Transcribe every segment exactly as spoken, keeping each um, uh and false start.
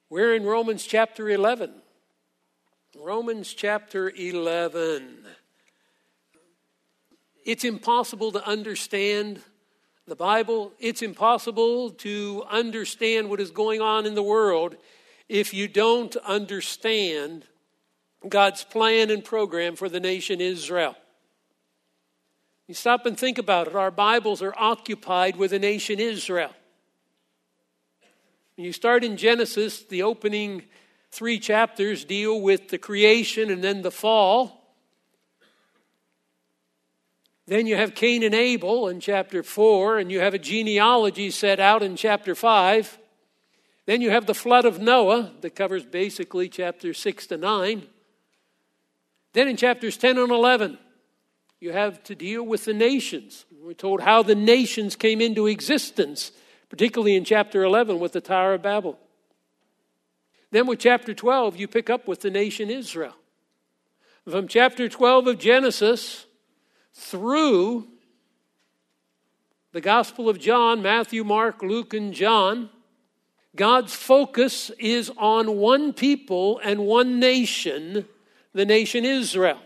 We're in Romans chapter eleven. Romans chapter eleven. It's impossible to understand the Bible. It's impossible to understand what is going on in the world if you don't understand God's plan and program for the nation Israel. You stop and think about it. Our Bibles are occupied with the nation Israel. When you start in Genesis, the opening three chapters deal with the creation and then the fall. Then you have Cain and Abel in chapter four, and you have a genealogy set out in chapter five. Then you have the flood of Noah that covers basically chapters six to nine. Then in chapters ten and eleven, you have to deal with the nations. We're told how the nations came into existence, particularly in chapter eleven with the Tower of Babel. Then with chapter twelve, you pick up with the nation Israel. From chapter twelve of Genesis through the Gospel of John, Matthew, Mark, Luke, and John, God's focus is on one people and one nation, the nation Israel.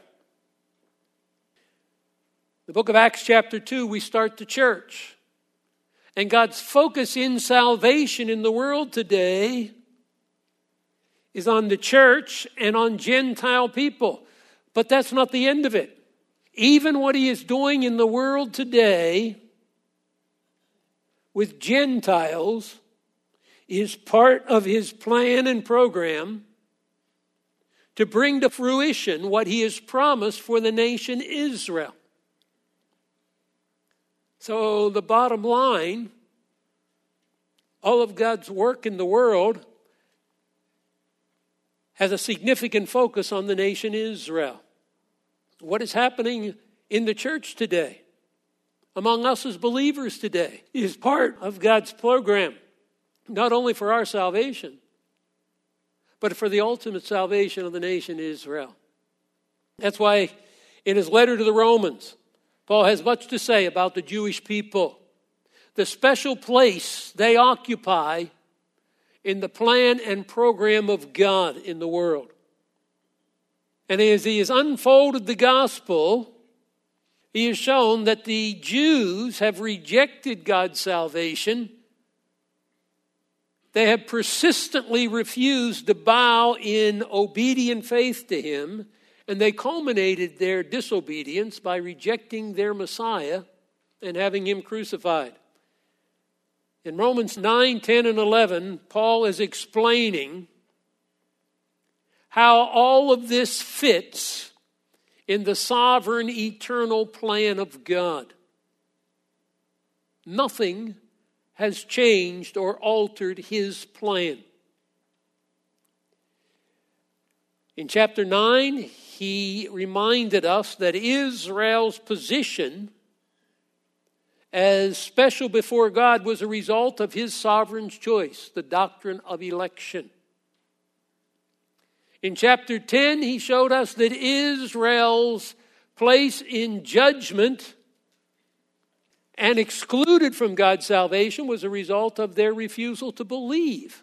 The book of Acts chapter two, we start the church. And God's focus in salvation in the world today is on the church and on Gentile people. But that's not the end of it. Even what he is doing in the world today with Gentiles is part of his plan and program to bring to fruition what he has promised for the nation Israel. So the bottom line, all of God's work in the world has a significant focus on the nation Israel. What is happening in the church today, among us as believers today, is part of God's program, not only for our salvation, but for the ultimate salvation of the nation Israel. That's why in his letter to the Romans, Paul has much to say about the Jewish people, the special place they occupy in the plan and program of God in the world. And as he has unfolded the gospel, he has shown that the Jews have rejected God's salvation. They have persistently refused to bow in obedient faith to him, and they culminated their disobedience by rejecting their Messiah and having him crucified. In Romans nine, ten, and eleven, Paul is explaining how all of this fits in the sovereign, eternal plan of God. Nothing has changed or altered his plan. In chapter nine, he reminded us that Israel's position as special before God was a result of his sovereign choice, the doctrine of election. In chapter ten, he showed us that Israel's place in judgment and excluded from God's salvation was a result of their refusal to believe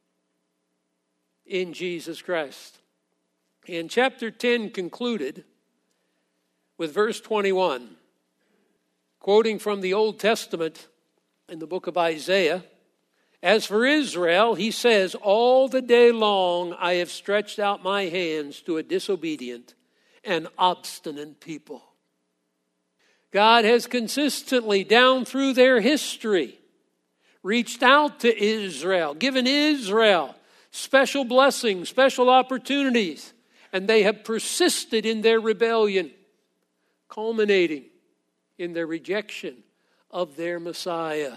in Jesus Christ. And chapter ten concluded with verse twenty-one, quoting from the Old Testament in the book of Isaiah. As for Israel, he says, all the day long I have stretched out my hands to a disobedient and obstinate people. God has consistently, down through their history, reached out to Israel, given Israel special blessings, special opportunities, and they have persisted in their rebellion, culminating in their rejection of their Messiah.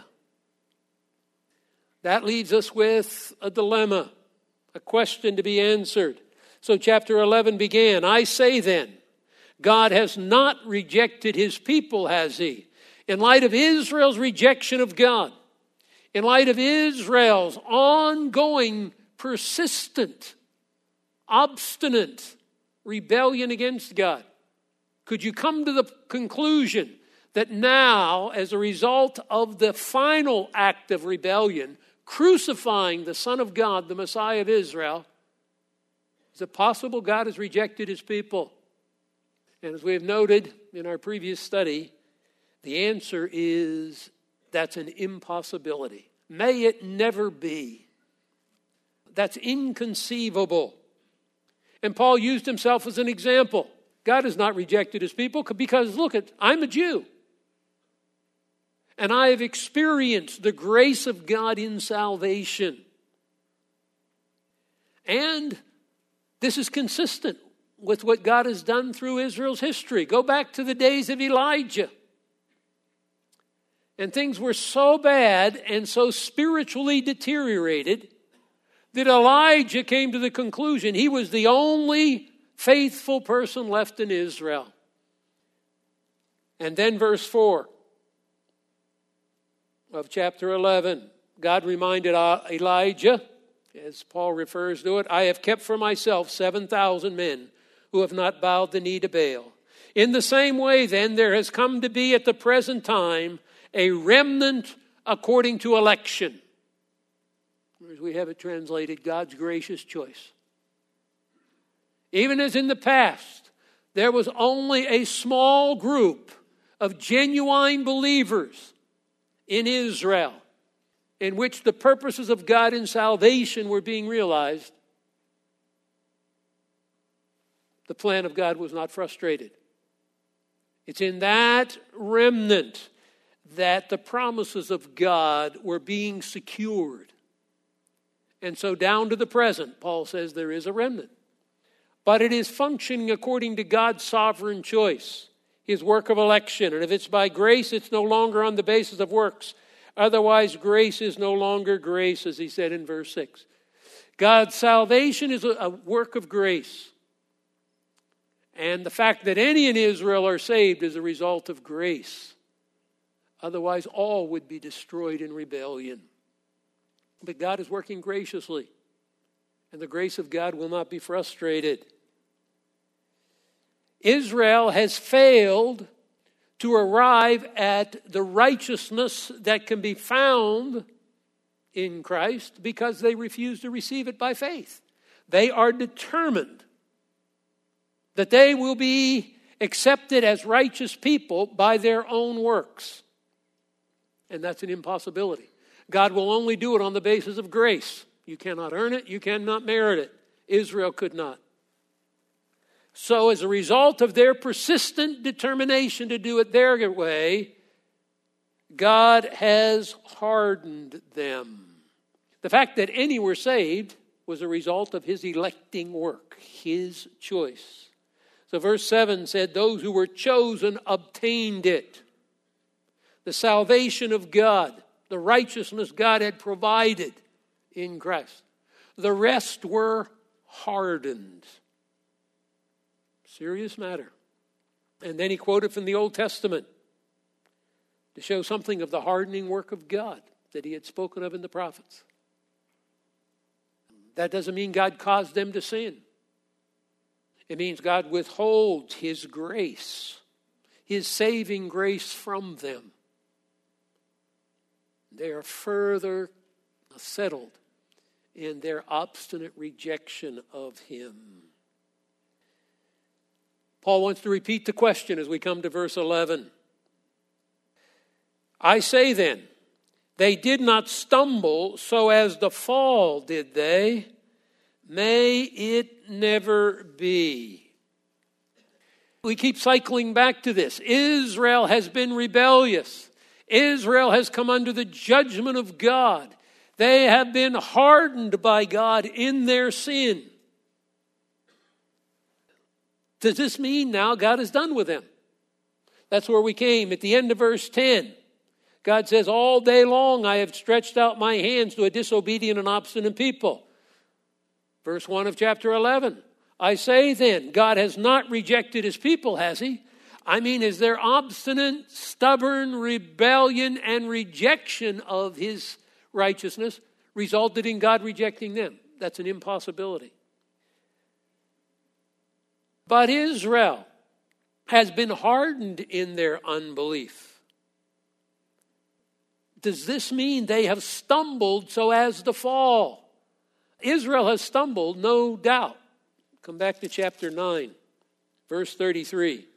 That leaves us with a dilemma, a question to be answered. So chapter eleven began, I say then, God has not rejected his people, has he? In light of Israel's rejection of God, in light of Israel's ongoing, persistent, obstinate rebellion against God, could you come to the conclusion that now, as a result of the final act of rebellion, crucifying the Son of God, the Messiah of Israel, is it possible God has rejected his people? And as we have noted in our previous study, the answer is that's an impossibility. May it never be. That's inconceivable. And Paul used himself as an example. God has not rejected his people because, look, at, I'm a Jew. And I have experienced the grace of God in salvation. And this is consistent with what God has done through Israel's history. Go back to the days of Elijah. And things were so bad and so spiritually deteriorated that Elijah came to the conclusion he was the only faithful person left in Israel. And then verse four of chapter eleven, God reminded Elijah, as Paul refers to it, I have kept for myself seven thousand men who have not bowed the knee to Baal. In the same way, then, there has come to be at the present time a remnant according to election. As we have it translated, God's gracious choice. Even as in the past, there was only a small group of genuine believers in Israel in which the purposes of God in salvation were being realized, the plan of God was not frustrated. It's in that remnant that the promises of God were being secured. And so down to the present, Paul says there is a remnant. But it is functioning according to God's sovereign choice, his work of election. And if it's by grace, it's no longer on the basis of works. Otherwise, grace is no longer grace, as he said in verse six. God's salvation is a work of grace. And the fact that any in Israel are saved is a result of grace. Otherwise, all would be destroyed in rebellion. But God is working graciously, and the grace of God will not be frustrated. Israel has failed to arrive at the righteousness that can be found in Christ because they refuse to receive it by faith. They are determined that they will be accepted as righteous people by their own works. And that's an impossibility. God will only do it on the basis of grace. You cannot earn it. You cannot merit it. Israel could not. So as a result of their persistent determination to do it their way, God has hardened them. The fact that any were saved was a result of his electing work, his choice. So verse seven said, those who were chosen obtained it. The salvation of God, the righteousness God had provided in Christ. The rest were hardened. Serious matter. And then he quoted from the Old Testament to show something of the hardening work of God that he had spoken of in the prophets. That doesn't mean God caused them to sin. It means God withholds his grace, his saving grace from them. They are further settled in their obstinate rejection of him. Paul wants to repeat the question as we come to verse eleven. I say then, they did not stumble so as to fall, did they? May it never be. We keep cycling back to this. Israel has been rebellious. Israel has come under the judgment of God. They have been hardened by God in their sin. Does this mean now God is done with them? That's where we came at the end of verse ten. God says, all day long I have stretched out my hands to a disobedient and obstinate people. Verse one of chapter eleven. I say then, God has not rejected his people, has he? I mean, is their obstinate, stubborn rebellion and rejection of his righteousness resulted in God rejecting them? That's an impossibility. But Israel has been hardened in their unbelief. does this mean they have stumbled so as to fall? Israel has stumbled, no doubt. Come back to chapter nine, verse thirty-three.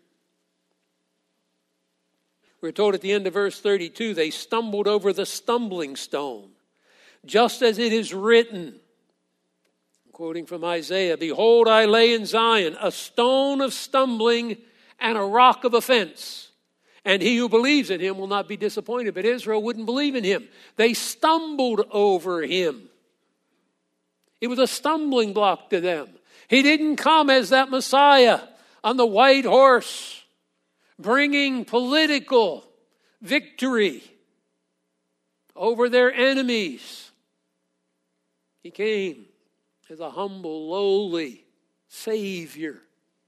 We're told at the end of verse thirty-two, they stumbled over the stumbling stone, just as it is written. I'm quoting from Isaiah, behold, I lay in Zion a stone of stumbling and a rock of offense. And he who believes in him will not be disappointed. But Israel wouldn't believe in him. They stumbled over him. It was a stumbling block to them. He didn't come as that Messiah on the white horse, bringing political victory over their enemies. He came as a humble, lowly Savior.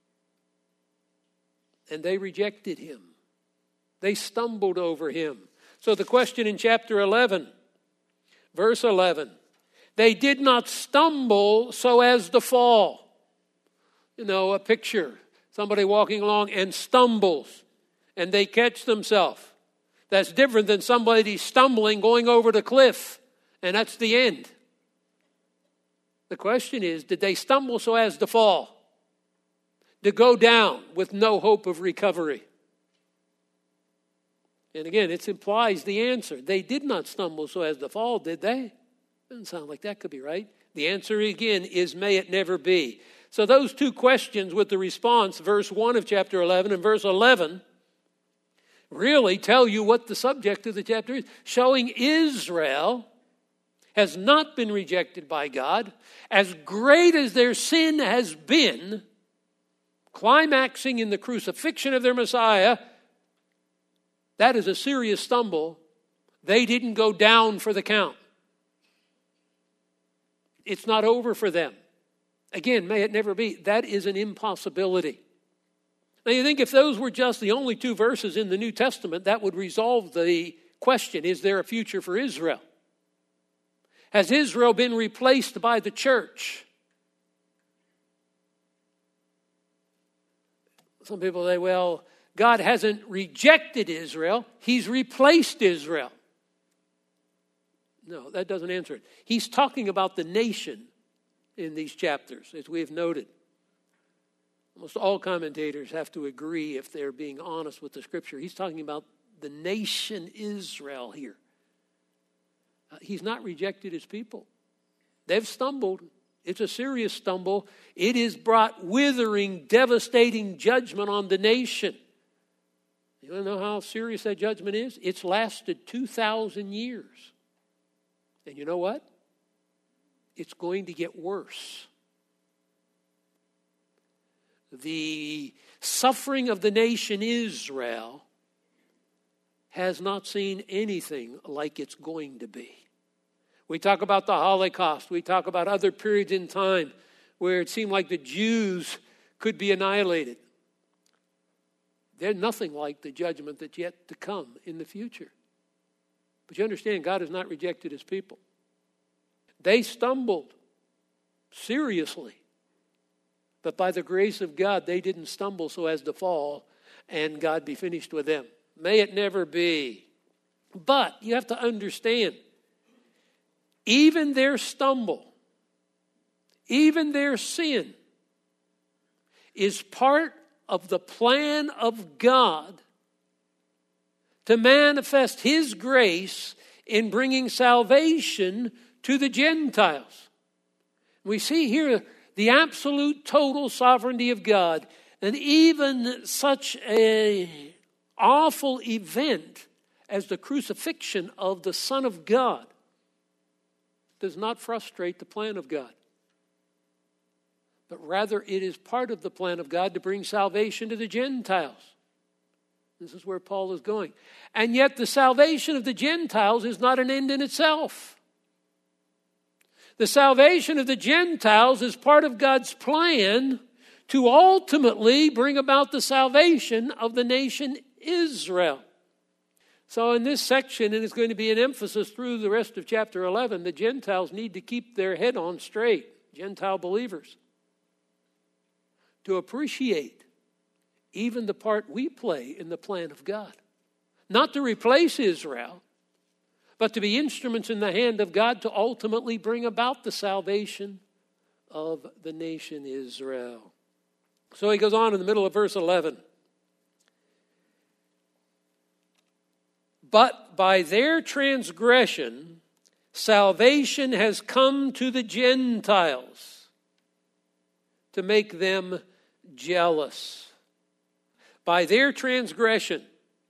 And they rejected him. They stumbled over him. So the question in chapter eleven, verse eleven, they did not stumble so as to fall. You know, a picture, somebody walking along and stumbles and they catch themselves. That's different than somebody stumbling going over the cliff, and that's the end. The question is, did they stumble so as to fall? To go down with no hope of recovery? And again, it implies the answer. They did not stumble so as to fall, did they? Doesn't sound like that could be right. The answer again is, may it never be. So those two questions with the response, verse one of chapter eleven and verse eleven, really tell you what the subject of the chapter is. Showing Israel has not been rejected by God. As great as their sin has been, climaxing in the crucifixion of their Messiah, that is a serious stumble. They didn't go down for the count. It's not over for them. Again, may it never be. That is an impossibility. Now you think if those were just the only two verses in the New Testament, that would resolve the question, is there a future for Israel? Has Israel been replaced by the church? Some people say, well, God hasn't rejected Israel. He's replaced Israel. No, that doesn't answer it. He's talking about the nation in these chapters, as we have noted. Almost all commentators have to agree if they're being honest with the Scripture. He's talking about the nation Israel here. Uh, he's not rejected his people. They've stumbled. It's a serious stumble. It has brought withering, devastating judgment on the nation. You want to know how serious that judgment is? It's lasted two thousand years. And you know what? It's going to get worse. The suffering of the nation Israel has not seen anything like it's going to be. We talk about the Holocaust. We talk about other periods in time where it seemed like the Jews could be annihilated. They're nothing like the judgment that's yet to come in the future. But you understand, God has not rejected his people. They stumbled seriously. But by the grace of God, they didn't stumble so as to fall and God be finished with them. May it never be. But you have to understand, even their stumble, even their sin is part of the plan of God to manifest his grace in bringing salvation to the Gentiles. We see here the absolute total sovereignty of God, and even such an awful event as the crucifixion of the Son of God does not frustrate the plan of God. But rather it is part of the plan of God to bring salvation to the Gentiles. This is where Paul is going. And yet the salvation of the Gentiles is not an end in itself. The salvation of the Gentiles is part of God's plan to ultimately bring about the salvation of the nation Israel. So in this section, and it's going to be an emphasis through the rest of chapter eleven, the Gentiles need to keep their head on straight, Gentile believers, to appreciate even the part we play in the plan of God. Not to replace Israel, but to be instruments in the hand of God to ultimately bring about the salvation of the nation Israel. So he goes on in the middle of verse eleven. But by their transgression, salvation has come to the Gentiles to make them jealous. By their transgression,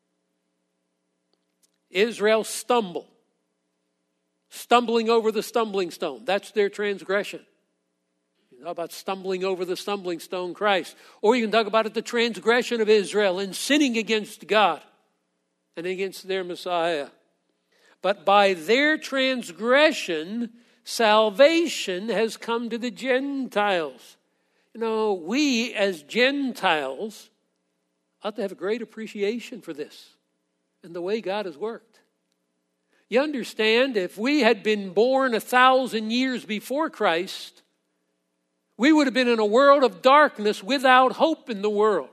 Israel stumbled, stumbling over the stumbling stone. That's their transgression. You talk about stumbling over the stumbling stone, Christ. Or you can talk about it, the transgression of Israel in sinning against God and against their Messiah. But by their transgression, salvation has come to the Gentiles. You know, we as Gentiles ought to have a great appreciation for this and the way God has worked. You understand, if we had been born a thousand years before Christ, we would have been in a world of darkness without hope in the world.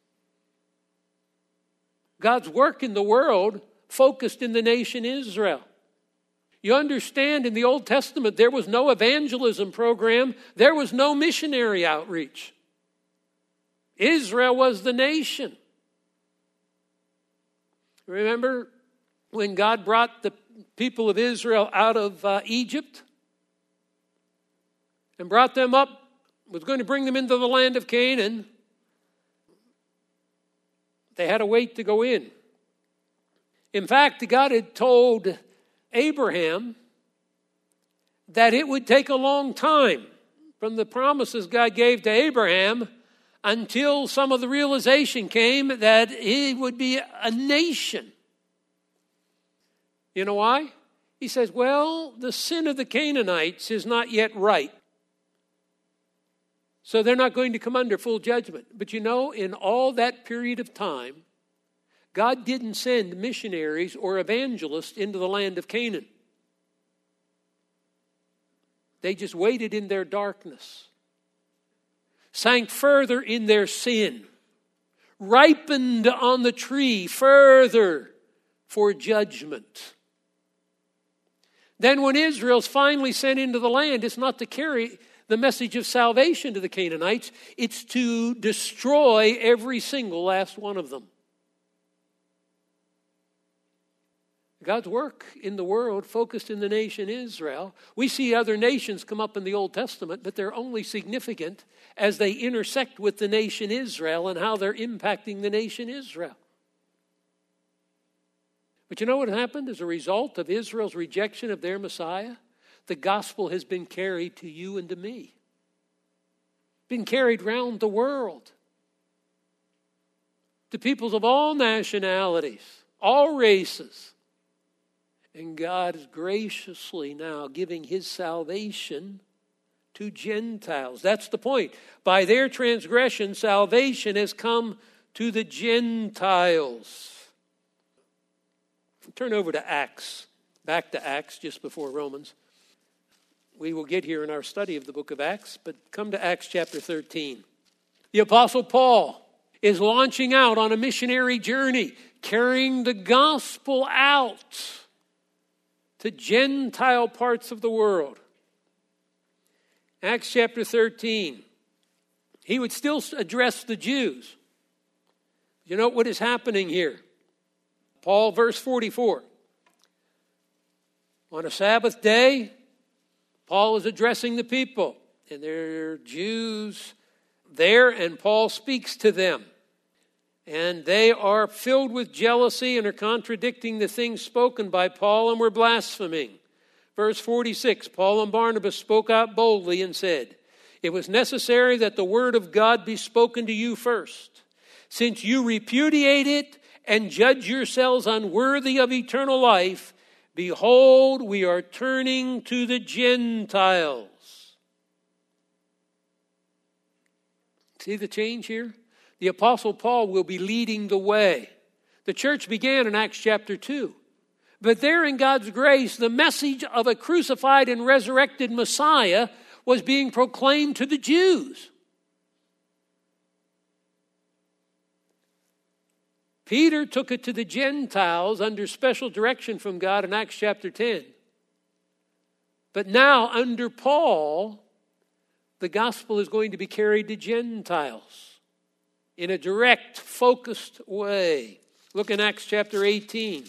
God's work in the world focused in the nation Israel. You understand, in the Old Testament, there was no evangelism program. There was no missionary outreach. Israel was the nation. Remember when God brought the people of Israel out of uh, Egypt and brought them up, was going to bring them into the land of Canaan. They had to wait to go in. In fact, God had told Abraham that it would take a long time from the promises God gave to Abraham until some of the realization came that he would be a nation. You know why? He says, well, the sin of the Canaanites is not yet right. So they're not going to come under full judgment. But you know, in all that period of time, God didn't send missionaries or evangelists into the land of Canaan. They just waited in their darkness, sank further in their sin, ripened on the tree further for judgment. Then when Israel's finally sent into the land, it's not to carry the message of salvation to the Canaanites, it's to destroy every single last one of them. God's work in the world focused in the nation Israel. We see other nations come up in the Old Testament, but they're only significant as they intersect with the nation Israel and how they're impacting the nation Israel. But you know what happened as a result of Israel's rejection of their Messiah? The gospel has been carried to you and to me. Been carried round the world. To peoples of all nationalities, all races. And God is graciously now giving his salvation to Gentiles. That's the point. By their transgression, salvation has come to the Gentiles. Turn over to Acts. Back to Acts just before Romans. We will get here in our study of the book of Acts, but come to Acts chapter thirteen. The Apostle Paul is launching out on a missionary journey, carrying the gospel out to Gentile parts of the world. Acts chapter thirteen. He would still address the Jews. You know what is happening here? Paul, verse forty-four. On a Sabbath day, Paul is addressing the people, and there are Jews there, and Paul speaks to them. And they are filled with jealousy and are contradicting the things spoken by Paul and were blaspheming. Verse forty-six, Paul and Barnabas spoke out boldly and said, "It was necessary that the word of God be spoken to you first. Since you repudiate it and judge yourselves unworthy of eternal life, behold, we are turning to the Gentiles." See the change here? The Apostle Paul will be leading the way. The church began in Acts chapter two. But there in God's grace, the message of a crucified and resurrected Messiah was being proclaimed to the Jews. Peter took it to the Gentiles under special direction from God in Acts chapter ten. But now, under Paul, the gospel is going to be carried to Gentiles in a direct, focused way. Look in Acts chapter eighteen.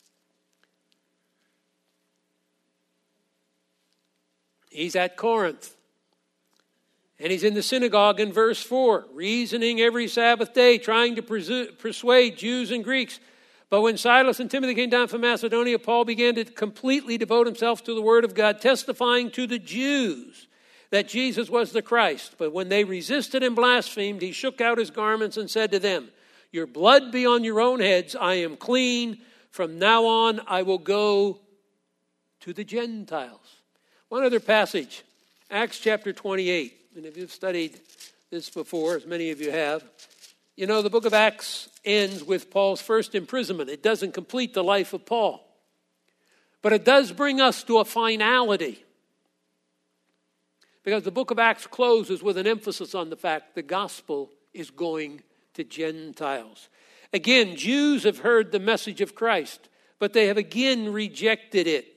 He's at Corinth. And he's in the synagogue in verse four, reasoning every Sabbath day, trying to persuade Jews and Greeks. But when Silas and Timothy came down from Macedonia, Paul began to completely devote himself to the word of God, testifying to the Jews that Jesus was the Christ. But when they resisted and blasphemed, he shook out his garments and said to them, "Your blood be on your own heads. I am clean. From now on, I will go to the Gentiles." One other passage, Acts chapter twenty-eight. And if you've studied this before, as many of you have, you know the book of Acts ends with Paul's first imprisonment. It doesn't complete the life of Paul. But it does bring us to a finality. Because the book of Acts closes with an emphasis on the fact the gospel is going to Gentiles. Again, Jews have heard the message of Christ, but they have again rejected it.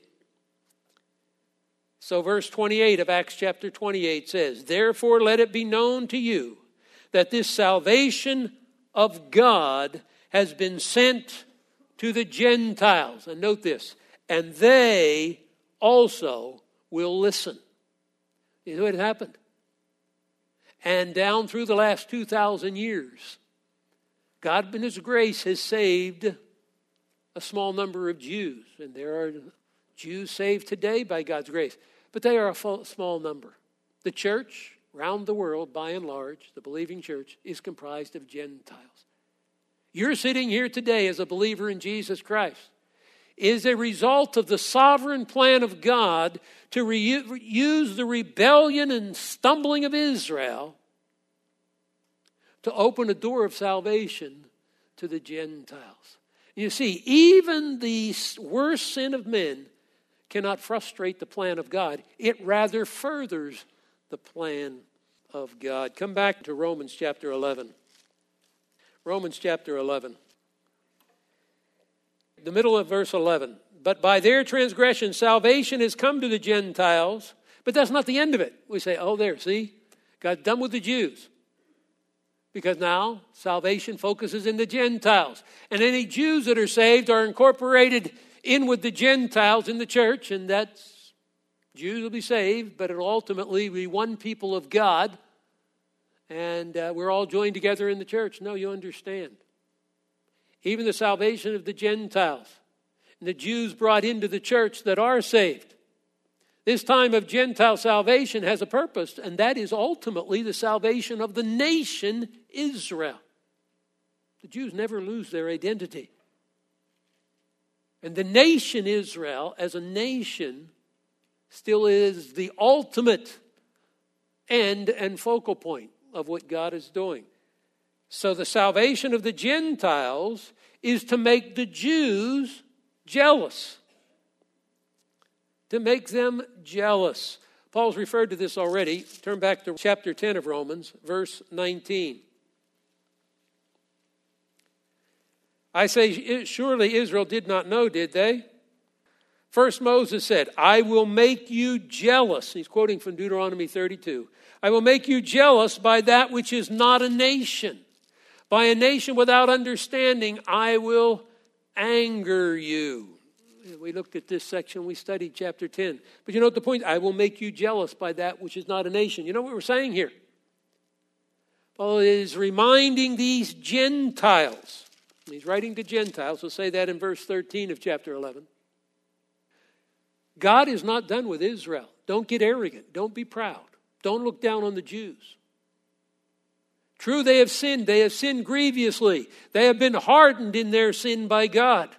So verse twenty-eight of Acts chapter twenty-eight says, "Therefore let it be known to you that this salvation of God has been sent to the Gentiles." And note this, "and they also will listen." You know what happened? And down through the last two thousand years, God in his grace has saved a small number of Jews. And there are Jews saved today by God's grace. But they are a small number. The church around the world, by and large, the believing church, is comprised of Gentiles. You're sitting here today as a believer in Jesus Christ. It is a result of the sovereign plan of God to re- use the rebellion and stumbling of Israel to open a door of salvation to the Gentiles. You see, even the worst sin of men cannot frustrate the plan of God. It rather furthers the plan of God. Come back to Romans chapter eleven. Romans chapter eleven. The middle of verse eleven. "But by their transgression salvation has come to the Gentiles." But that's not the end of it. We say, oh, there, see? God's done with the Jews. Because now salvation focuses in the Gentiles. And any Jews that are saved are incorporated in with the Gentiles in the church, and that's Jews will be saved, but it'll ultimately be one people of God, and uh, we're all joined together in the church. No, you understand. Even the salvation of the Gentiles, and the Jews brought into the church that are saved. This time of Gentile salvation has a purpose, and that is ultimately the salvation of the nation Israel. The Jews never lose their identity. And the nation Israel, as a nation, still is the ultimate end and focal point of what God is doing. So the salvation of the Gentiles is to make the Jews jealous. To make them jealous. Paul's referred to this already. Turn back to chapter ten of Romans, verse nineteen. I say, surely Israel did not know, did they? First Moses said, "I will make you jealous." He's quoting from Deuteronomy thirty-two. "I will make you jealous by that which is not a nation. By a nation without understanding, I will anger you." We looked at this section, we studied chapter ten. But you know what the point is? I will make you jealous by that which is not a nation. You know what we're saying here? Paul is reminding these Gentiles. He's writing to Gentiles. We'll say that in verse thirteen of chapter eleven. God is not done with Israel. Don't get arrogant. Don't be proud. Don't look down on the Jews. True, they have sinned. They have sinned grievously. They have been hardened in their sin by God.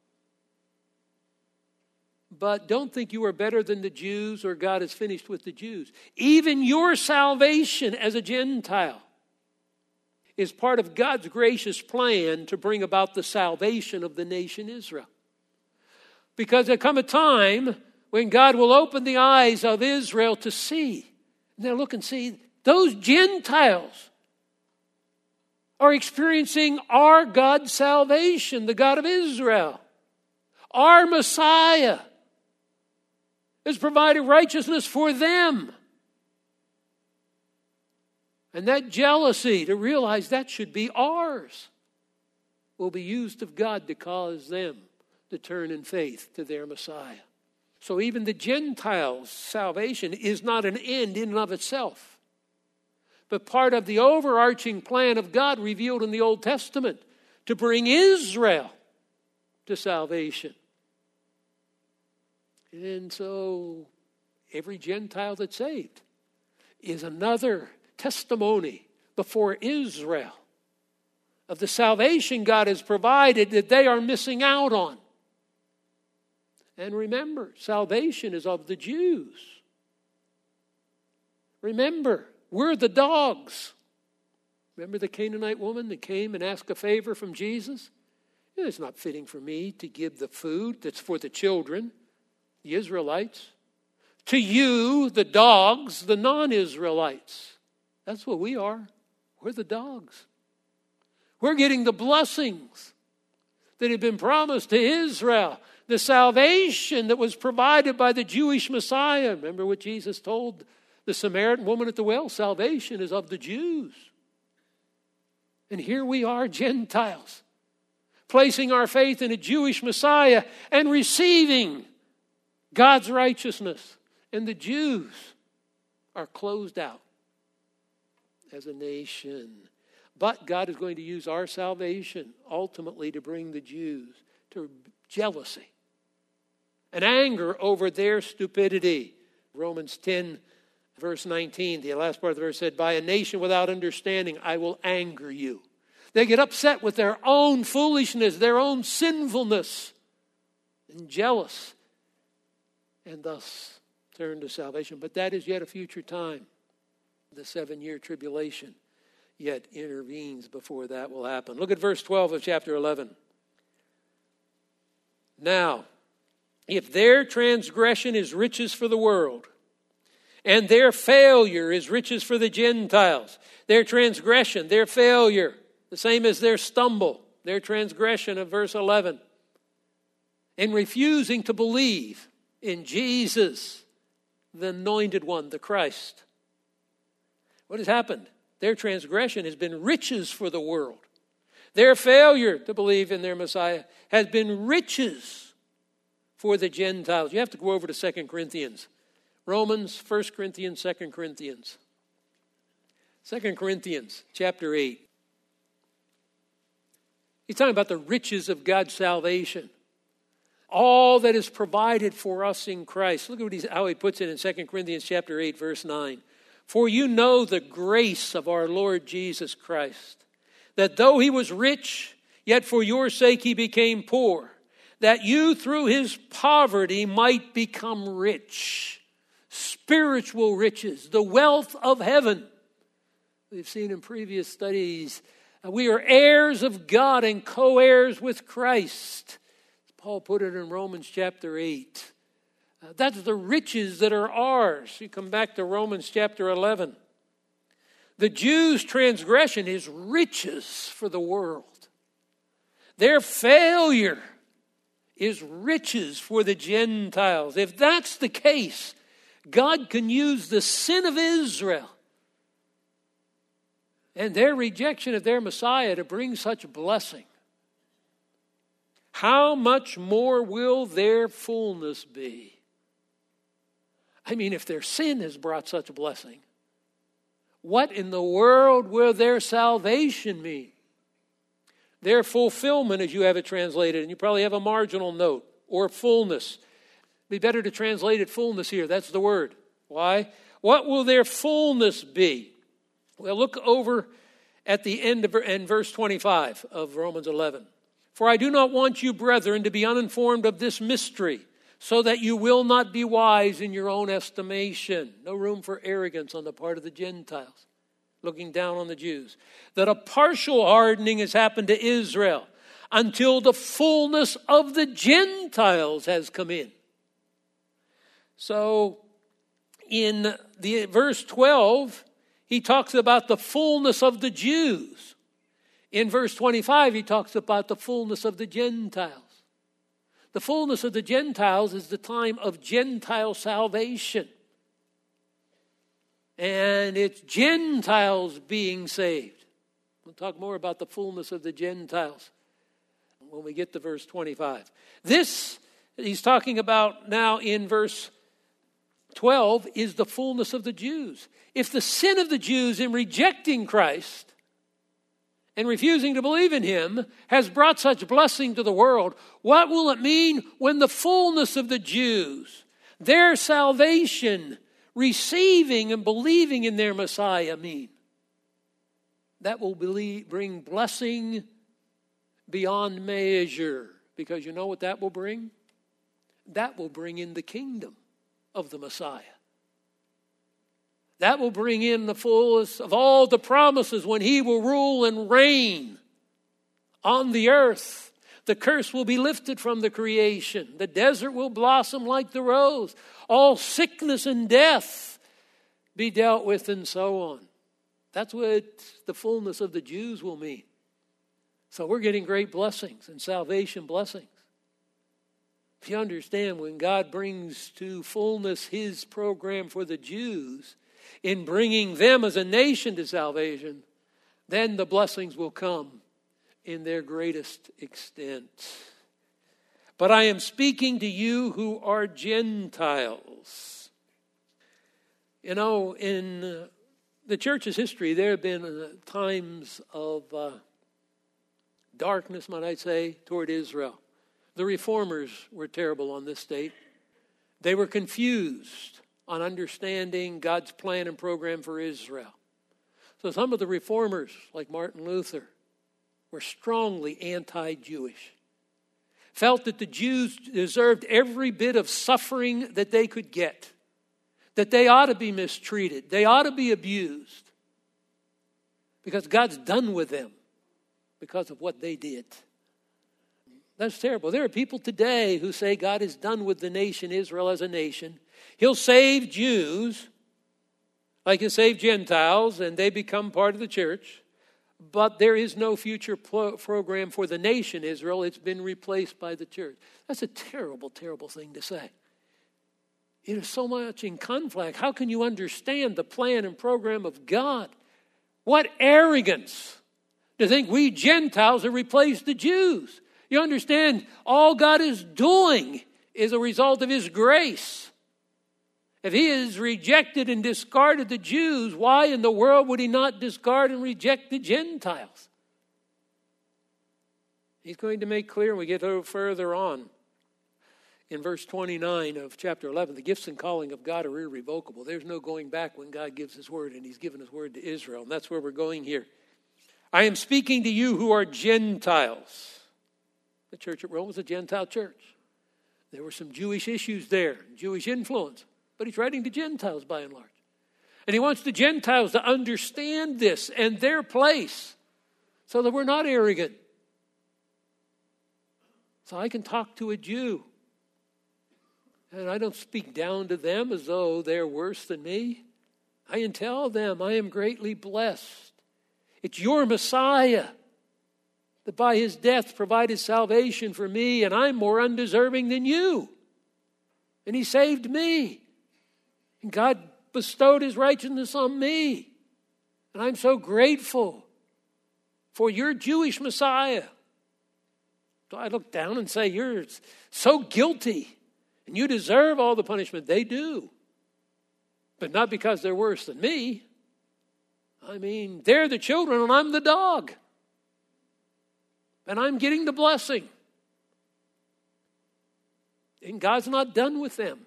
But don't think you are better than the Jews or God is finished with the Jews. Even your salvation as a Gentile is part of God's gracious plan to bring about the salvation of the nation Israel. Because there come a time when God will open the eyes of Israel to see. Now look and see, those Gentiles are experiencing our God's salvation, the God of Israel. Our Messiah has provided righteousness for them. And that jealousy, to realize that should be ours, will be used of God to cause them to turn in faith to their Messiah. So even the Gentiles' salvation is not an end in and of itself, but part of the overarching plan of God revealed in the Old Testament to bring Israel to salvation. And so every Gentile that's saved is another testimony before Israel of the salvation God has provided that they are missing out on. And remember, salvation is of the Jews. Remember, we're the dogs. Remember the Canaanite woman that came and asked a favor from Jesus? It's not fitting for me to give the food that's for the children, the Israelites, to you, the dogs, the non-Israelites. That's what we are. We're the dogs. We're getting the blessings that had been promised to Israel, the salvation that was provided by the Jewish Messiah. Remember what Jesus told the Samaritan woman at the well? Salvation is of the Jews. And here we are, Gentiles, placing our faith in a Jewish Messiah and receiving God's righteousness. And the Jews are closed out as a nation. But God is going to use our salvation ultimately to bring the Jews to jealousy and anger over their stupidity. Romans ten, verse nineteen, the last part of the verse said, by a nation without understanding, I will anger you. They get upset with their own foolishness, their own sinfulness, and jealous, and thus turn to salvation. But that is yet a future time. The seven-year tribulation yet intervenes before that will happen. Look at verse twelve of chapter eleven. Now, if their transgression is riches for the world, and their failure is riches for the Gentiles, their transgression, their failure, the same as their stumble, their transgression of verse eleven, in refusing to believe in Jesus, the anointed one, the Christ. What has happened? Their transgression has been riches for the world. Their failure to believe in their Messiah has been riches for the Gentiles. You have to go over to Second Corinthians. Romans, First Corinthians, Second Corinthians. Second Corinthians chapter eight. He's talking about the riches of God's salvation. All that is provided for us in Christ. Look at what he's, how he puts it in Second Corinthians chapter eight, verse nine. For you know the grace of our Lord Jesus Christ, that though he was rich, yet for your sake he became poor, that you through his poverty might become rich. Spiritual riches, the wealth of heaven. We've seen in previous studies, we are heirs of God and co-heirs with Christ. Paul put it in Romans chapter eight. Uh, that's the riches that are ours. You come back to Romans chapter eleven. The Jews' transgression is riches for the world. Their failure is riches for the Gentiles. If that's the case, God can use the sin of Israel and their rejection of their Messiah to bring such blessing. How much more will their fullness be? I mean, if their sin has brought such a blessing, what in the world will their salvation mean? Their fulfillment, as you have it translated, and you probably have a marginal note, or fullness. It'd be better to translate it fullness here. That's the word. Why? What will their fullness be? Well, look over at the end of in verse twenty-five of Romans eleven. For I do not want you, brethren, to be uninformed of this mystery, so that you will not be wise in your own estimation. No room for arrogance on the part of the Gentiles, looking down on the Jews. That a partial hardening has happened to Israel until the fullness of the Gentiles has come in. So in the verse twelve, he talks about the fullness of the Jews. In verse twenty-five, he talks about the fullness of the Gentiles. The fullness of the Gentiles is the time of Gentile salvation. And it's Gentiles being saved. We'll talk more about the fullness of the Gentiles when we get to verse twenty-five. This, he's talking about now in verse twelve, is the fullness of the Jews. If the sin of the Jews in rejecting Christ and refusing to believe in him has brought such blessing to the world, what will it mean when the fullness of the Jews, their salvation, receiving and believing in their Messiah mean? That will believe, bring blessing beyond measure. Because you know what that will bring? That will bring in the kingdom of the Messiah. That will bring in the fullness of all the promises when he will rule and reign on the earth. The curse will be lifted from the creation. The desert will blossom like the rose. All sickness and death be dealt with, and so on. That's what the fullness of the Jews will mean. So we're getting great blessings and salvation blessings. If you understand, when God brings to fullness his program for the Jews, in bringing them as a nation to salvation, then the blessings will come in their greatest extent. But I am speaking to you who are Gentiles. You know, in uh, the church's history, there have been uh, times of uh, darkness, might I say, toward Israel. The reformers were terrible on this state. They were confused on understanding God's plan and program for Israel. So some of the reformers, like Martin Luther, were strongly anti-Jewish. Felt that the Jews deserved every bit of suffering that they could get. That they ought to be mistreated. They ought to be abused. Because God's done with them because of what they did. That's terrible. There are people today who say God is done with the nation Israel as a nation. He'll save Jews like he'll save Gentiles, and they become part of the church. But there is no future pro- program for the nation Israel. It's been replaced by the church. That's a terrible, terrible thing to say. It is so much in conflict. How can you understand the plan and program of God? What arrogance to think we Gentiles have replaced the Jews. You understand, all God is doing is a result of his grace. If he has rejected and discarded the Jews, why in the world would he not discard and reject the Gentiles? He's going to make clear when we get a little further on. In verse twenty-nine of chapter eleven, the gifts and calling of God are irrevocable. There's no going back when God gives his word, and he's given his word to Israel. And that's where we're going here. I am speaking to you who are Gentiles. The church at Rome was a Gentile church. There were some Jewish issues there, Jewish influence. But he's writing to Gentiles by and large. And he wants the Gentiles to understand this and their place so that we're not arrogant. So I can talk to a Jew. And I don't speak down to them as though they're worse than me. I can tell them I am greatly blessed. It's your Messiah that by his death provided salvation for me, and I'm more undeserving than you. And he saved me. And God bestowed his righteousness on me. And I'm so grateful for your Jewish Messiah. So I look down and say, you're so guilty. And you deserve all the punishment. They do. But not because they're worse than me. I mean, they're the children and I'm the dog. And I'm getting the blessing. And God's not done with them.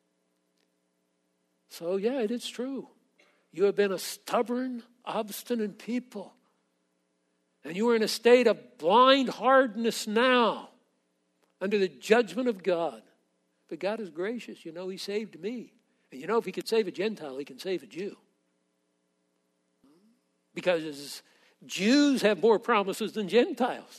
So yeah, it is true. You have been a stubborn, obstinate people. And you are in a state of blind hardness now under the judgment of God. But God is gracious. You know, he saved me. And you know, if he could save a Gentile, he can save a Jew. Because Jews have more promises than Gentiles.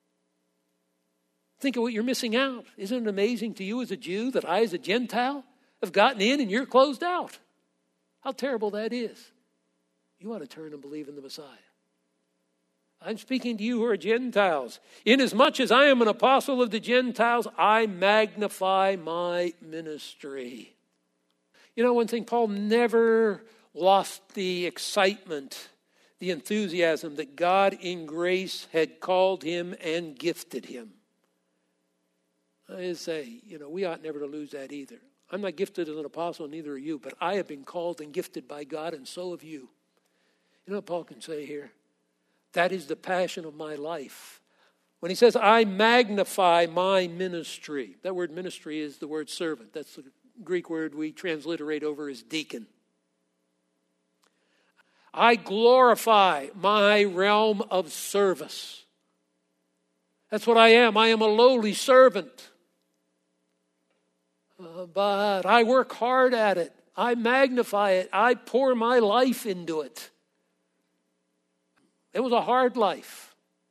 Think of what you're missing out. Isn't it amazing to you as a Jew that I as a Gentile have gotten in and you're closed out? How terrible that is. You ought to turn and believe in the Messiah. I'm speaking to you who are Gentiles. Inasmuch as I am an apostle of the Gentiles, I magnify my ministry. You know, one thing, Paul never lost the excitement, the enthusiasm that God in grace had called him and gifted him. I say, you know, we ought never to lose that either. I'm not gifted as an apostle, neither are you, but I have been called and gifted by God, and so have you. You know what Paul can say here? That is the passion of my life. When he says, I magnify my ministry. That word ministry is the word servant. That's the Greek word we transliterate over as deacon. I glorify my realm of service. That's what I am. I am a lowly servant. Uh, but I work hard at it. I magnify it. I pour my life into it. It was a hard life.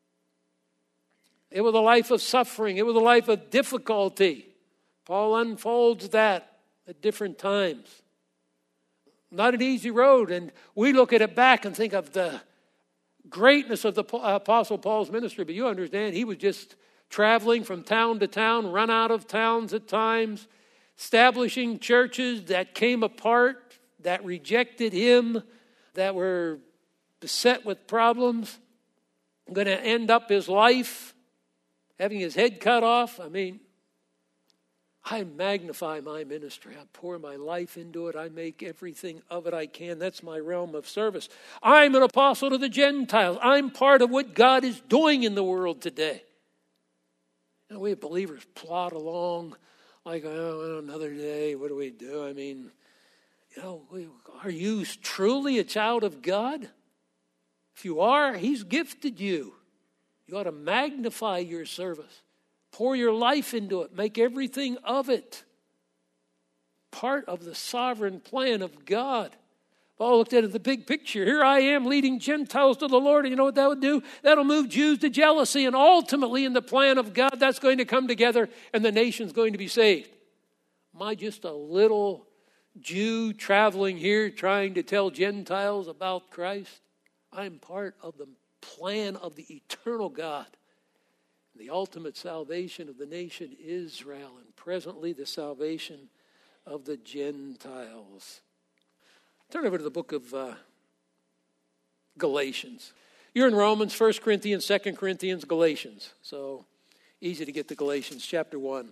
It was a life of suffering. It was a life of difficulty. Paul unfolds that at different times. Not an easy road. And we look at it back and think of the greatness of the Apostle Paul's ministry. But you understand, he was just traveling from town to town, run out of towns at times, establishing churches that came apart, that rejected him, that were beset with problems, going to end up his life having his head cut off. I mean, I magnify my ministry. I pour my life into it. I make everything of it I can. That's my realm of service. I'm an apostle to the Gentiles. I'm part of what God is doing in the world today. And we believers plod along like, oh, another day, what do we do? I mean, you know, are you truly a child of God? If you are, he's gifted you. You ought to magnify your service. Pour your life into it. Make everything of it part of the sovereign plan of God. Paul looked at the big picture. Here I am leading Gentiles to the Lord. And you know what that would do? That'll move Jews to jealousy. And ultimately in the plan of God, that's going to come together and the nation's going to be saved. Am I just a little Jew traveling here trying to tell Gentiles about Christ? I'm part of the plan of the eternal God. The ultimate salvation of the nation Israel, and presently the salvation of the Gentiles. Turn over to the book of uh, Galatians. You're in Romans, First Corinthians, Second Corinthians, Galatians. So easy to get to Galatians chapter one.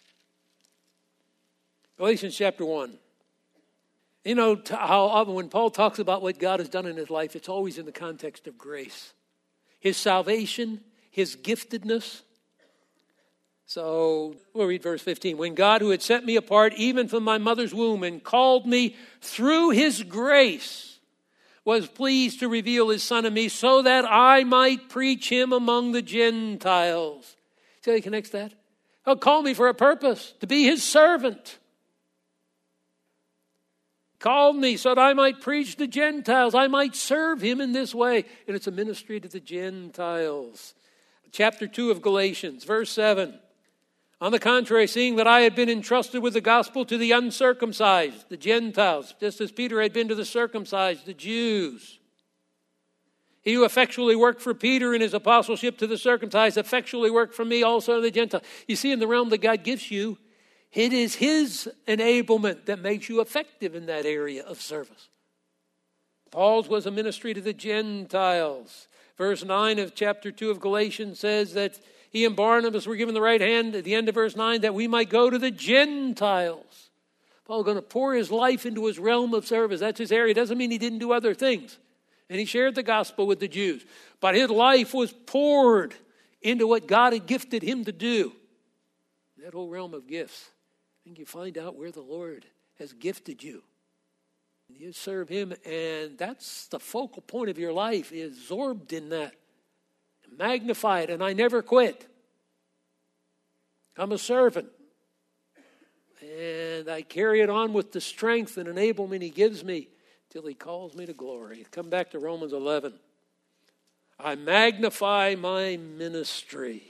Galatians chapter one. You know how often when Paul talks about what God has done in his life, it's always in the context of grace. His salvation, his giftedness. So we'll read verse fifteen. When God, who had set me apart even from my mother's womb and called me through his grace, was pleased to reveal his Son to me so that I might preach him among the Gentiles. See how he connects that? He'll call me for a purpose, to be his servant. Called me so that I might preach to Gentiles. I might serve him in this way. And it's a ministry to the Gentiles. Chapter two of Galatians, verse seven. On the contrary, seeing that I had been entrusted with the gospel to the uncircumcised, the Gentiles, just as Peter had been to the circumcised, the Jews. He who effectually worked for Peter in his apostleship to the circumcised, effectually worked for me also to the Gentiles. You see, in the realm that God gives you, it is his enablement that makes you effective in that area of service. Paul's was a ministry to the Gentiles. Verse nine of chapter two of Galatians says that he and Barnabas were given the right hand at the end of verse nine that we might go to the Gentiles. Paul is going to pour his life into his realm of service. That's his area. It doesn't mean he didn't do other things. And he shared the gospel with the Jews. But his life was poured into what God had gifted him to do. That whole realm of gifts. I think you find out where the Lord has gifted you. And you serve him, and that's the focal point of your life, is absorbed in that. Magnify it, and I never quit. I'm a servant. And I carry it on with the strength and enablement he gives me till he calls me to glory. Come back to Romans eleven. I magnify my ministry.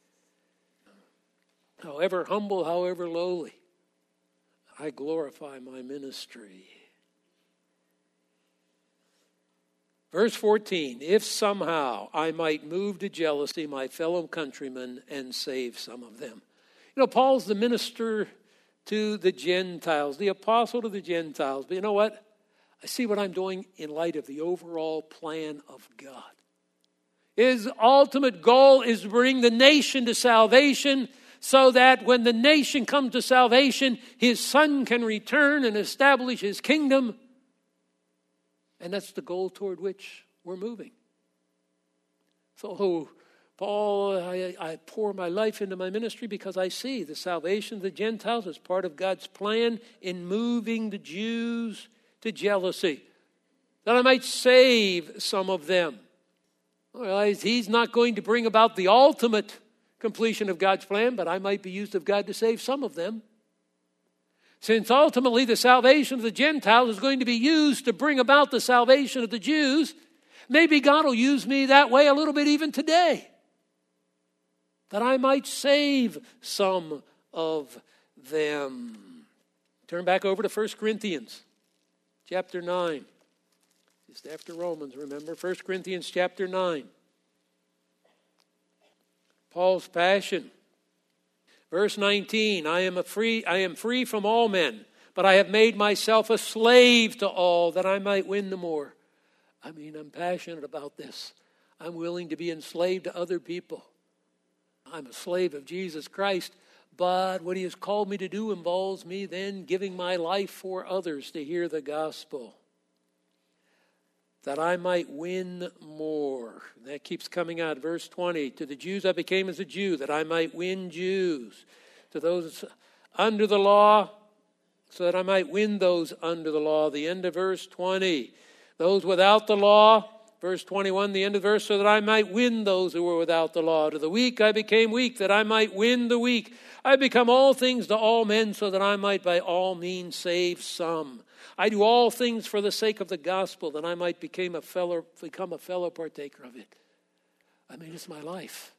However humble, however lowly, I glorify my ministry. Verse fourteen, if somehow I might move to jealousy my fellow countrymen and save some of them. You know, Paul's the minister to the Gentiles, the apostle to the Gentiles. But you know what? I see what I'm doing in light of the overall plan of God. His ultimate goal is to bring the nation to salvation so that when the nation comes to salvation, his son can return and establish his kingdom. And that's the goal toward which we're moving. So, Paul, I, I pour my life into my ministry because I see the salvation of the Gentiles as part of God's plan in moving the Jews to jealousy, that I might save some of them. I realize he's not going to bring about the ultimate completion of God's plan, but I might be used of God to save some of them. Since ultimately the salvation of the Gentiles is going to be used to bring about the salvation of the Jews, maybe God will use me that way a little bit even today, that I might save some of them. Turn back over to First Corinthians chapter nine. Just after Romans, remember, First Corinthians chapter nine. Paul's passion. Verse nineteen, I am a free, I am free from all men, but I have made myself a slave to all that I might win the more. I mean, I'm passionate about this. I'm willing to be enslaved to other people. I'm a slave of Jesus Christ, but what he has called me to do involves me then giving my life for others to hear the gospel, that I might win more. That keeps coming out. Verse twenty, to the Jews I became as a Jew, that I might win Jews. To those under the law, so that I might win those under the law. The end of verse twenty. Those without the law, verse twenty-one, the end of the verse, so that I might win those who were without the law. To the weak I became weak, that I might win the weak. I become all things to all men, so that I might by all means save some. I do all things for the sake of the gospel, that I might become a fellow, become a fellow partaker of it. I mean, it's my life.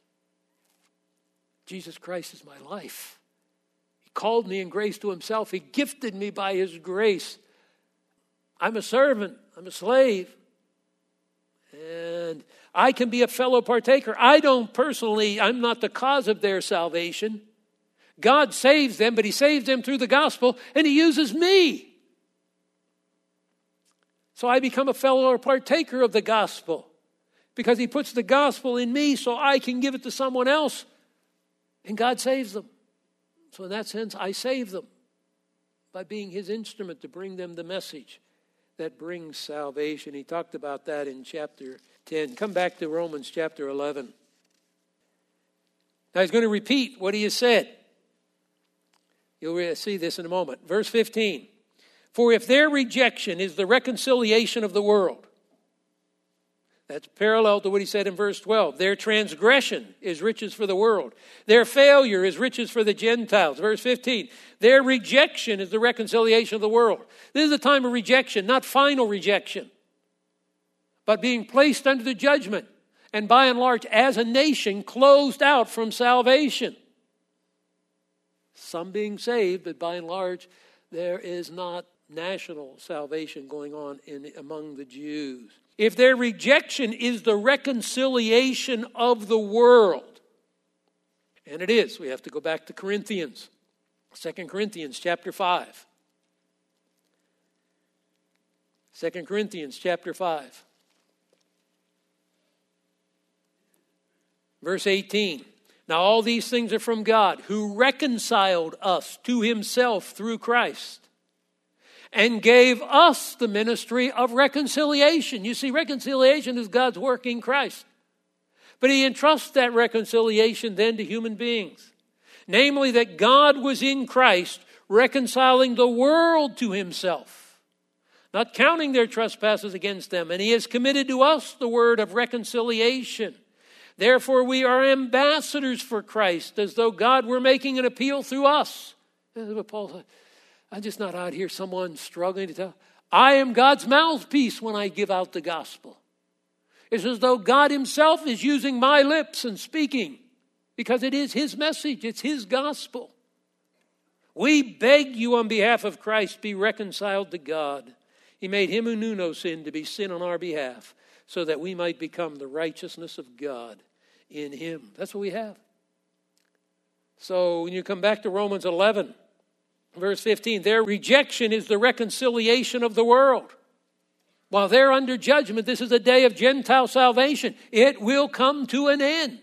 Jesus Christ is my life. He called me in grace to himself. He gifted me by his grace. I'm a servant. I'm a slave. And I can be a fellow partaker. I don't personally, I'm not the cause of their salvation. God saves them, but he saves them through the gospel, and he uses me. So I become a fellow partaker of the gospel because he puts the gospel in me so I can give it to someone else, and God saves them. So in that sense, I save them by being his instrument to bring them the message that brings salvation. He talked about that in chapter ten. Come back to Romans chapter eleven. Now he's going to repeat what he has said. You'll see this in a moment. Verse fifteen. For if their rejection is the reconciliation of the world, that's parallel to what he said in verse twelve. Their transgression is riches for the world. Their failure is riches for the Gentiles. Verse fifteen. Their rejection is the reconciliation of the world. This is a time of rejection, not final rejection, but being placed under the judgment. And by and large, as a nation, closed out from salvation. Some being saved, but by and large, there is not national salvation going on in among the Jews. If their rejection is the reconciliation of the world, and it is, we have to go back to Corinthians, Second Corinthians chapter five. Second Corinthians chapter five. Verse eighteen. Now all these things are from God, who reconciled us to himself through Christ, and gave us the ministry of reconciliation. You see, reconciliation is God's work in Christ. But he entrusts that reconciliation then to human beings. Namely, that God was in Christ reconciling the world to himself, not counting their trespasses against them. And he has committed to us the word of reconciliation. Therefore, we are ambassadors for Christ, as though God were making an appeal through us. That's what Paul said. I'm just not out here someone struggling to tell. I am God's mouthpiece when I give out the gospel. It's as though God himself is using my lips and speaking, because it is his message. It's his gospel. We beg you on behalf of Christ, be reconciled to God. He made him who knew no sin to be sin on our behalf, so that we might become the righteousness of God in him. That's what we have. So when you come back to Romans eleven, verse fifteen, their rejection is the reconciliation of the world. While they're under judgment, this is a day of Gentile salvation. It will come to an end.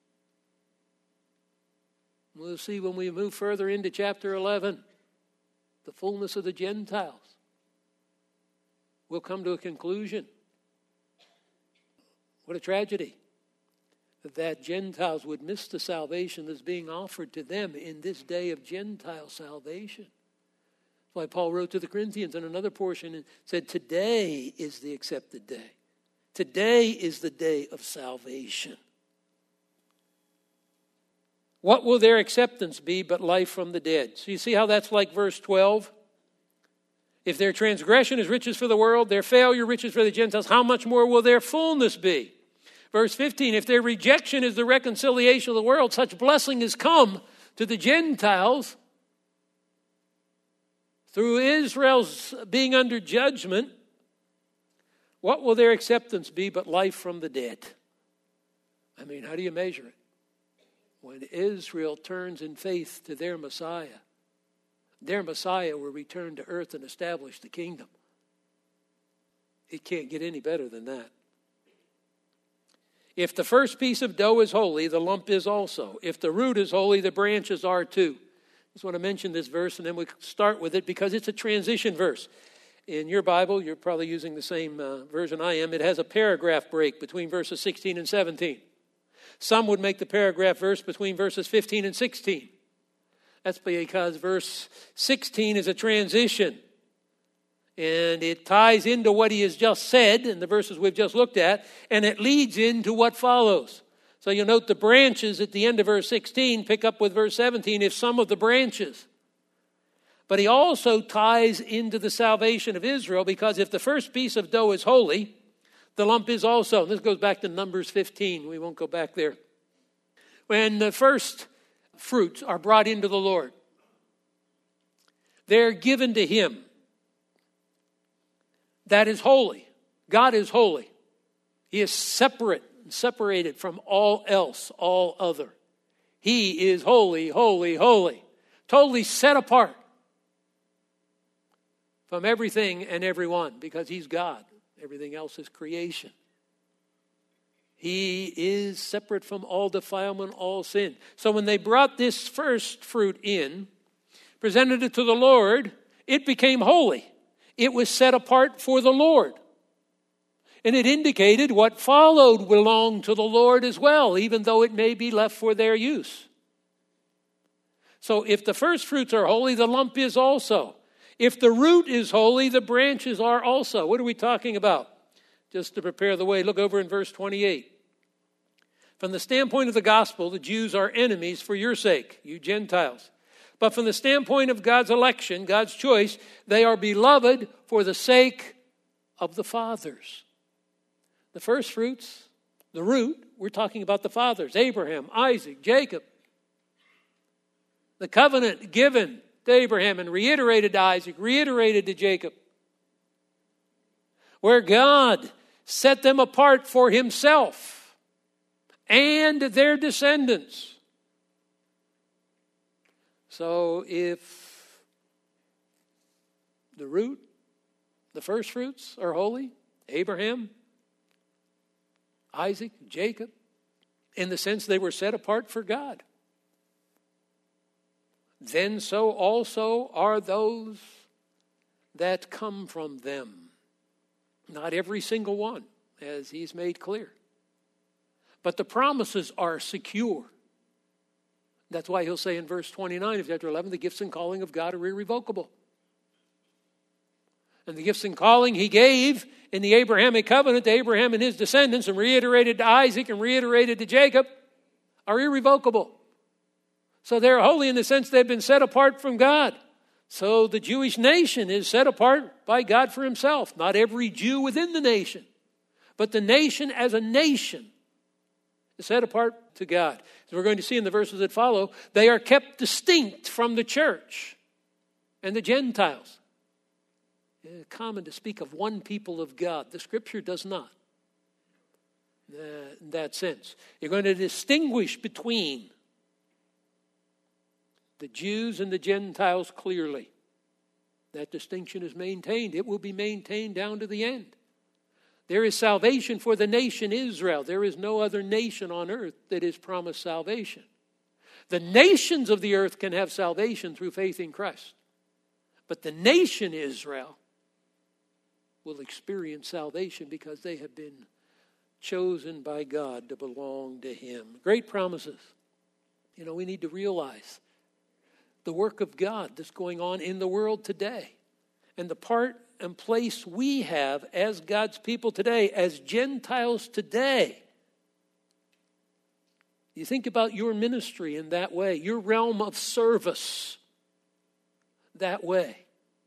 We'll see when we move further into chapter eleven, the fullness of the Gentiles will come to a conclusion. What a tragedy that Gentiles would miss the salvation that's being offered to them in this day of Gentile salvation. That's why Paul wrote to the Corinthians in another portion and said, today is the accepted day. Today is the day of salvation. What will their acceptance be but life from the dead? So you see how that's like verse twelve? If their transgression is riches for the world, their failure riches for the Gentiles, how much more will their fullness be? Verse fifteen, if their rejection is the reconciliation of the world, such blessing has come to the Gentiles through Israel's being under judgment. What will their acceptance be but life from the dead? I mean, how do you measure it? When Israel turns in faith to their Messiah, their Messiah will return to earth and establish the kingdom. It can't get any better than that. If the first piece of dough is holy, the lump is also. If the root is holy, the branches are too. I just want to mention this verse and then we start with it because it's a transition verse. In your Bible, you're probably using the same uh, version I am. It has a paragraph break between verses sixteen and seventeen. Some would make the paragraph verse between verses fifteen and sixteen. That's because verse sixteen is a transition. And it ties into what he has just said in the verses we've just looked at. And it leads into what follows. So you'll note the branches at the end of verse sixteen pick up with verse seventeen, if some of the branches. But he also ties into the salvation of Israel because if the first piece of dough is holy, the lump is also. This goes back to Numbers fifteen. We won't go back there. When the first fruits are brought into the Lord, they're given to him. That is holy. God is holy. He is separate and separated from all else, all other. He is holy, holy, holy. Totally set apart from everything and everyone because he's God. Everything else is creation. He is separate from all defilement, all sin. So when they brought this first fruit in, presented it to the Lord, it became holy. It was set apart for the Lord. And it indicated what followed belonged to the Lord as well, even though it may be left for their use. So if the first fruits are holy, the lump is also. If the root is holy, the branches are also. What are we talking about? Just to prepare the way, look over in verse twenty-eight. From the standpoint of the gospel, the Jews are enemies for your sake, you Gentiles. But from the standpoint of God's election, God's choice, they are beloved for the sake of the fathers. The first fruits, the root, we're talking about the fathers, Abraham, Isaac, Jacob. The covenant given to Abraham and reiterated to Isaac, reiterated to Jacob. Where God set them apart for himself and their descendants. So if the root, the first fruits are holy, Abraham, Isaac, Jacob, in the sense they were set apart for God, then so also are those that come from them. Not every single one, as he's made clear. But the promises are secure. That's why he'll say in verse twenty-nine of chapter eleven, the gifts and calling of God are irrevocable. And the gifts and calling he gave in the Abrahamic covenant to Abraham and his descendants and reiterated to Isaac and reiterated to Jacob are irrevocable. So they're holy in the sense they've been set apart from God. So the Jewish nation is set apart by God for himself. Not every Jew within the nation, but the nation as a nation is set apart to God. As we're going to see in the verses that follow, they are kept distinct from the church and the Gentiles. It's common to speak of one people of God. The Scripture does not. Uh, in that sense. You're going to distinguish between the Jews and the Gentiles clearly. That distinction is maintained. It will be maintained down to the end. There is salvation for the nation Israel. There is no other nation on earth that is promised salvation. The nations of the earth can have salvation through faith in Christ. But the nation Israel will experience salvation because they have been chosen by God to belong to Him. Great promises. You know, we need to realize the work of God that's going on in the world today and the part and place we have as God's people today, as Gentiles today. You think about your ministry in that way, your realm of service that way.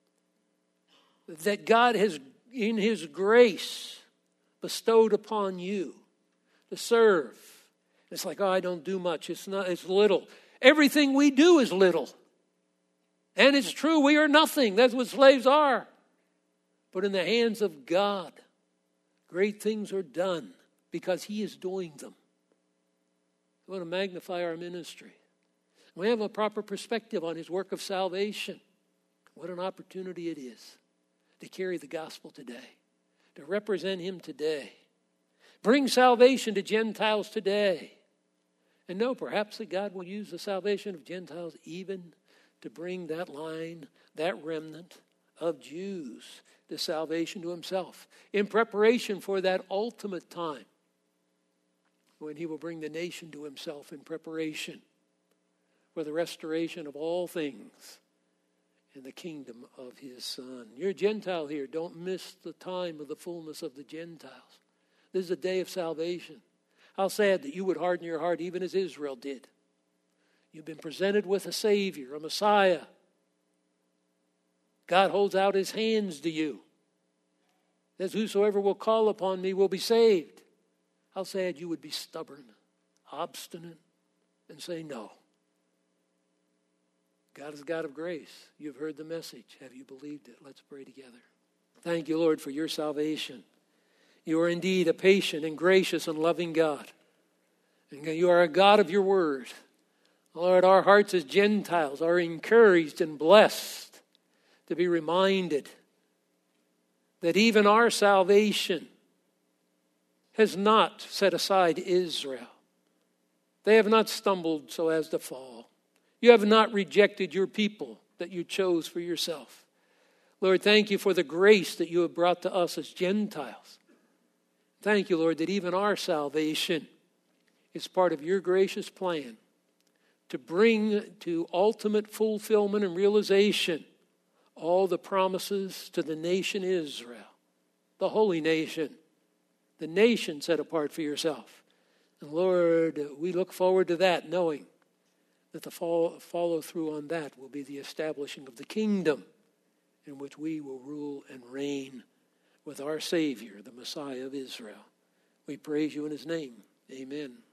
That God has, in His grace, bestowed upon you to serve. It's like, oh, I don't do much. It's not. It's little. Everything we do is little. And it's true, we are nothing. That's what slaves are. But in the hands of God, great things are done because He is doing them. We want to magnify our ministry. We have a proper perspective on His work of salvation. What an opportunity it is to carry the gospel today, to represent Him today. Bring salvation to Gentiles today. And know perhaps that God will use the salvation of Gentiles even to bring that line, that remnant of Jews to salvation to Himself, in preparation for that ultimate time when He will bring the nation to Himself, in preparation for the restoration of all things in the kingdom of His Son. You're a Gentile here. Don't miss the time of the fullness of the Gentiles. This is a day of salvation. How sad that you would harden your heart even as Israel did. You've been presented with a Savior, a Messiah. God holds out His hands to you. Says, whosoever will call upon me will be saved. How sad you would be stubborn, obstinate, and say no. God is a God of grace. You've heard the message. Have you believed it? Let's pray together. Thank you, Lord, for your salvation. You are indeed a patient and gracious and loving God. And you are a God of your word. Lord, our hearts as Gentiles are encouraged and blessed to be reminded that even our salvation has not set aside Israel. They have not stumbled so as to fall. You have not rejected your people that you chose for yourself. Lord, thank you for the grace that you have brought to us as Gentiles. Thank you, Lord, that even our salvation is part of your gracious plan to bring to ultimate fulfillment and realization all the promises to the nation Israel, the holy nation, the nation set apart for yourself. And Lord, we look forward to that, knowing that the follow through on that will be the establishing of the kingdom in which we will rule and reign with our Savior, the Messiah of Israel. We praise you in His name. Amen.